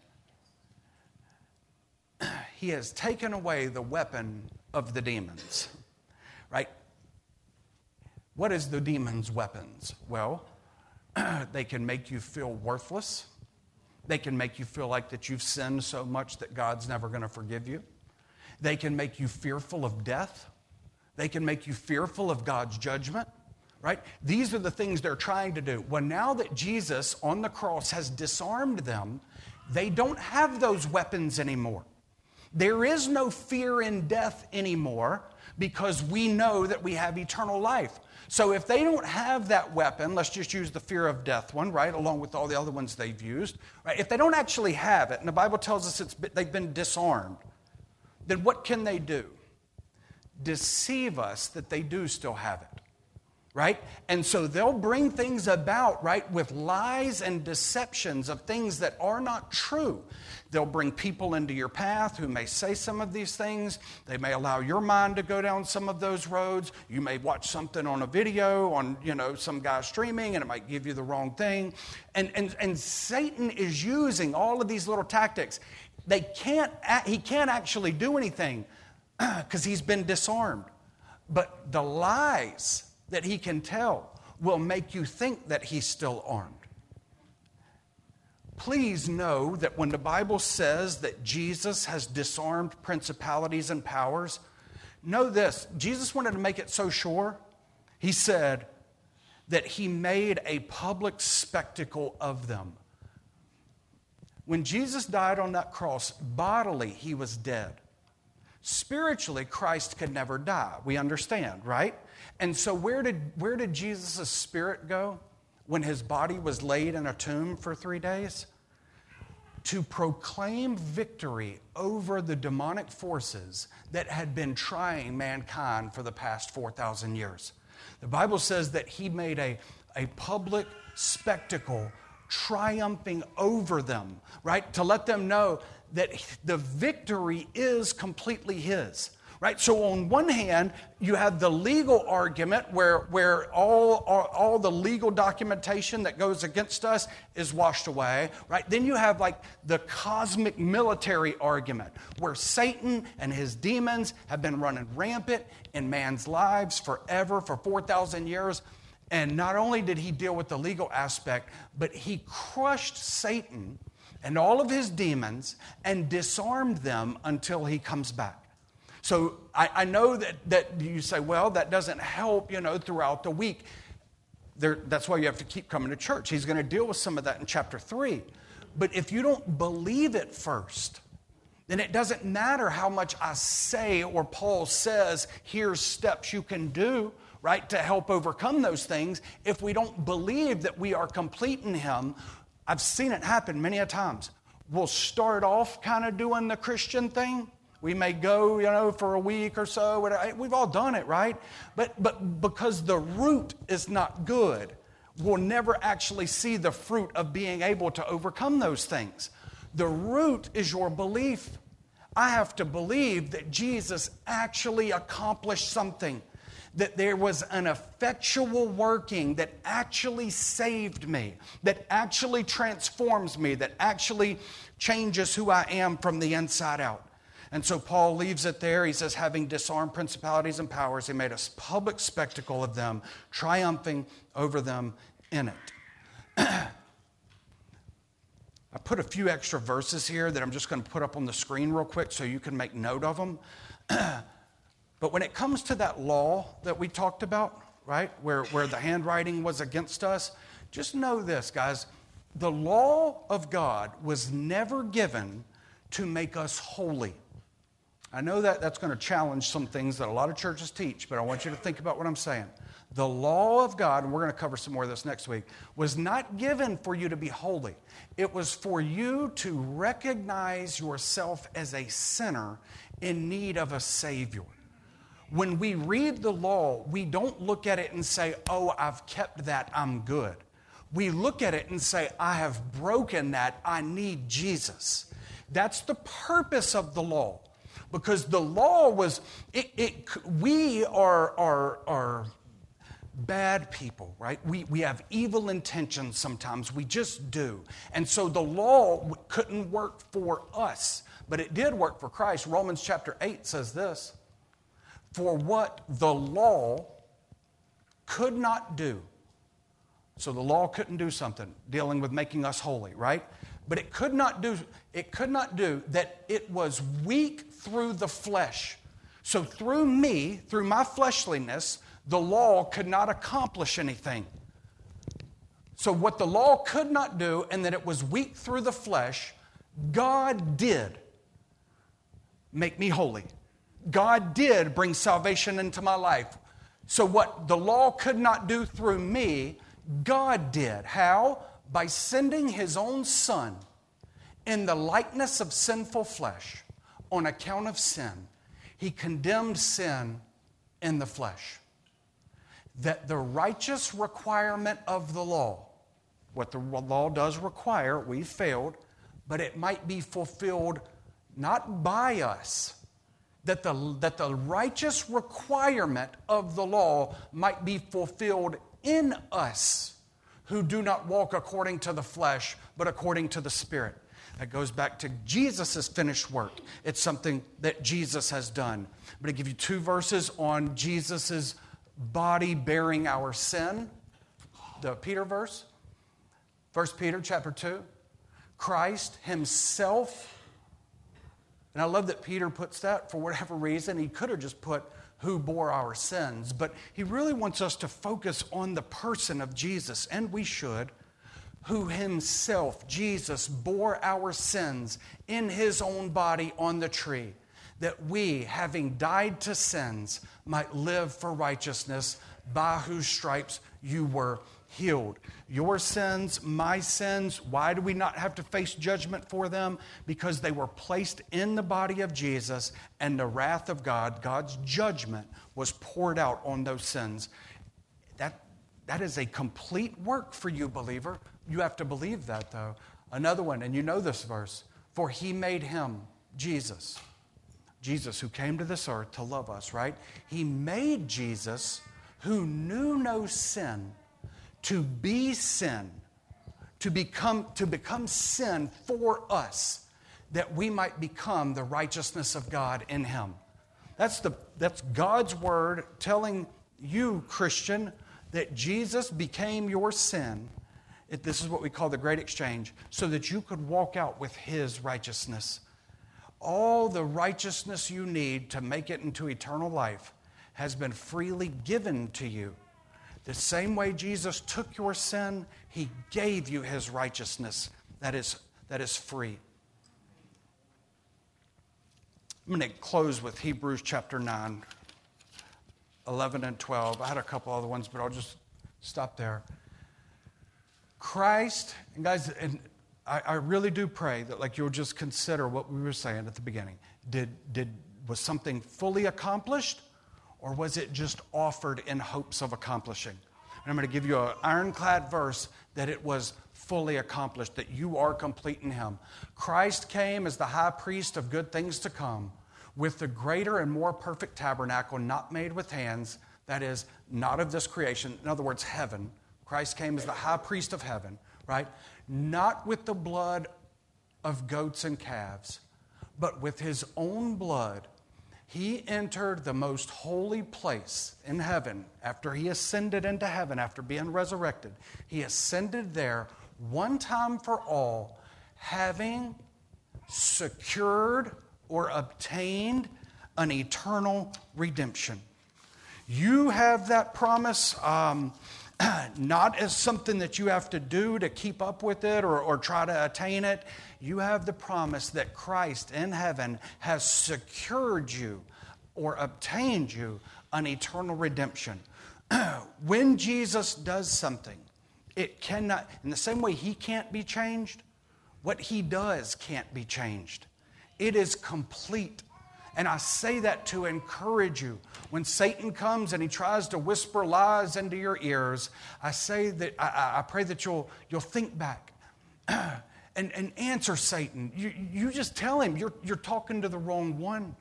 He has taken away the weapon of the demons, right? What is the demon's weapons? Well, they can make you feel worthless. They can make you feel like that you've sinned so much that God's never going to forgive you. They can make you fearful of death. They can make you fearful of God's judgment, right? These are the things they're trying to do. Well, now that Jesus on the cross has disarmed them, they don't have those weapons anymore. There is no fear in death anymore because we know that we have eternal life. So if they don't have that weapon, let's just use the fear of death one, right, along with all the other ones they've used, right? If they don't actually have it, and the Bible tells us it's, they've been disarmed, then what can they do? Deceive us that they do still have it, right? And so they'll bring things about, right, with lies and deceptions of things that are not true. They'll bring people into your path who may say some of these things. They may allow your mind to go down some of those roads. You may watch something on a video on, you know, some guy streaming, and it might give you the wrong thing. And, and, and Satan is using all of these little tactics. They can't, he can't actually do anything because he's been disarmed. But the lies that he can tell will make you think that he's still armed. Please know that when the Bible says that Jesus has disarmed principalities and powers, know this. Jesus wanted to make it so sure. He said that he made a public spectacle of them. When Jesus died on that cross, bodily he was dead. Spiritually, Christ could never die. We understand, right? And so where did, where did Jesus' spirit go when his body was laid in a tomb for three days? To proclaim victory over the demonic forces that had been trying mankind for the past four thousand years. The Bible says that he made a, a public spectacle triumphing over them, right? To let them know that the victory is completely his. Right? So on one hand, you have the legal argument where, where all, all, all the legal documentation that goes against us is washed away. Right? Then you have like the cosmic military argument where Satan and his demons have been running rampant in man's lives forever, for four thousand years. And not only did he deal with the legal aspect, but he crushed Satan and all of his demons and disarmed them until he comes back. So I, I know that, that you say, well, that doesn't help, you know, throughout the week. There, that's why you have to keep coming to church. He's going to deal with some of that in chapter three. But if you don't believe it first, then it doesn't matter how much I say or Paul says, here's steps you can do, right, to help overcome those things. If we don't believe that we are complete in him, I've seen it happen many a times. We'll start off kind of doing the Christian thing. We may go, you know, for a week or so. Whatever. We've all done it, right? But, but because the root is not good, we'll never actually see the fruit of being able to overcome those things. The root is your belief. I have to believe that Jesus actually accomplished something, that there was an effectual working that actually saved me, that actually transforms me, that actually changes who I am from the inside out. And so Paul leaves it there. He says, having disarmed principalities and powers, he made a public spectacle of them, triumphing over them in it. I put a few extra verses here that I'm just going to put up on the screen real quick so you can make note of them. But when it comes to that law that we talked about, right, where, where the handwriting was against us, just know this, guys. The law of God was never given to make us holy. I know that that's going to challenge some things that a lot of churches teach, but I want you to think about what I'm saying. The law of God, and we're going to cover some more of this next week, was not given for you to be holy. It was for you to recognize yourself as a sinner in need of a Savior. When we read the law, we don't look at it and say, oh, I've kept that, I'm good. We look at it and say, I have broken that, I need Jesus. That's the purpose of the law. Because the law was, it, it, we are, are, are bad people, right? We, we have evil intentions sometimes. We just do. And so the law couldn't work for us, but it did work for Christ. Romans chapter eight says this, for what the law could not do. So the law couldn't do something dealing with making us holy, right? But it could not do, it could not do that it was weak through the flesh. So through me, through my fleshliness, the law could not accomplish anything. So what the law could not do, and that it was weak through the flesh, God did make me holy. God did bring salvation into my life. So what the law could not do through me, God did. How? By sending his own Son in the likeness of sinful flesh on account of sin. He condemned sin in the flesh. that the righteous requirement of the law, what the law does require, we failed, but it might be fulfilled not by us, that the, that the righteous requirement of the law might be fulfilled in us who do not walk according to the flesh, but according to the Spirit. That goes back to Jesus' finished work. It's something that Jesus has done. I'm going to give you two verses on Jesus' body bearing our sin. The Peter verse, First Peter chapter two. Christ himself, and I love that Peter puts that for whatever reason. He could have just put who bore our sins, but he really wants us to focus on the person of Jesus, and we should, who himself, Jesus, bore our sins in his own body on the tree, that we, having died to sins, might live for righteousness, by whose stripes you were healed. Your sins, my sins, why do we not have to face judgment for them? Because they were placed in the body of Jesus, and the wrath of God, God's judgment, was poured out on those sins. That, that is a complete work for you, believer. You have to believe that, though. Another one, and you know this verse, for he made him, Jesus, Jesus who came to this earth to love us, right? He made Jesus, who knew no sin, to be sin, to become, to become sin for us, that we might become the righteousness of God in him. That's, the, that's God's word telling you, Christian, that Jesus became your sin. It, this is what we call the great exchange, so that you could walk out with his righteousness. All the righteousness you need to make it into eternal life has been freely given to you. The same way Jesus took your sin, he gave you his righteousness that is, that is free. I'm going to close with Hebrews chapter nine, eleven and twelve. I had a couple other ones, but I'll just stop there. Christ, and guys, and I, I really do pray that like you'll just consider what we were saying at the beginning. Did, did, was something fully accomplished? Or was it just offered in hopes of accomplishing? And I'm going to give you an ironclad verse that it was fully accomplished, that you are complete in him. Christ came as the high priest of good things to come, with the greater and more perfect tabernacle not made with hands, that is, not of this creation. In other words, heaven. Christ came as the high priest of heaven, right? Not with the blood of goats and calves, but with his own blood. He entered the most holy place in heaven after he ascended into heaven, after being resurrected. He ascended there one time for all, having secured or obtained an eternal redemption. You have that promise, um, not as something that you have to do to keep up with it or, or try to attain it. You have the promise that Christ in heaven has secured you or obtained you an eternal redemption. When Jesus does something, it cannot, in the same way he can't be changed, what he does can't be changed. It is complete. And I say that to encourage you. When Satan comes and he tries to whisper lies into your ears, I say that I, I pray that you'll you'll think back and, and answer Satan. You, you just tell him you're you're talking to the wrong one.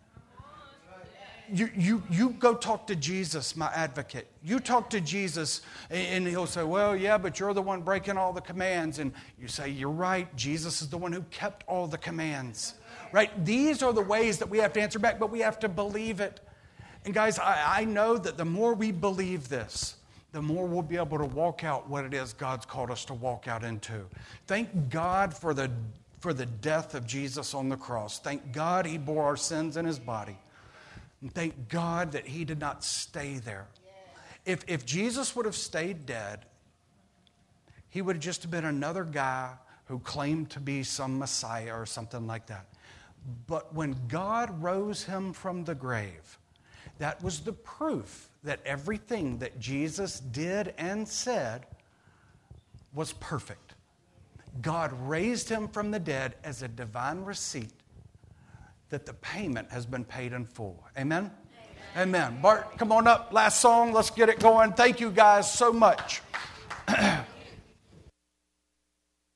You, you, you go talk to Jesus, my advocate. You talk to Jesus, and he'll say, well, yeah, but you're the one breaking all the commands. And you say, you're right. Jesus is the one who kept all the commands. Right? These are the ways that we have to answer back, but we have to believe it. And guys, I, I know that the more we believe this, the more we'll be able to walk out what it is God's called us to walk out into. Thank God for the, for the death of Jesus on the cross. Thank God he bore our sins in his body. And thank God that he did not stay there. If, if Jesus would have stayed dead, he would have just been another guy who claimed to be some Messiah or something like that. But when God rose him from the grave, that was the proof that everything that Jesus did and said was perfect. God raised him from the dead as a divine receipt that the payment has been paid in full. Amen? Amen. Amen. Bart, come on up. Last song. Let's get it going. Thank you guys so much.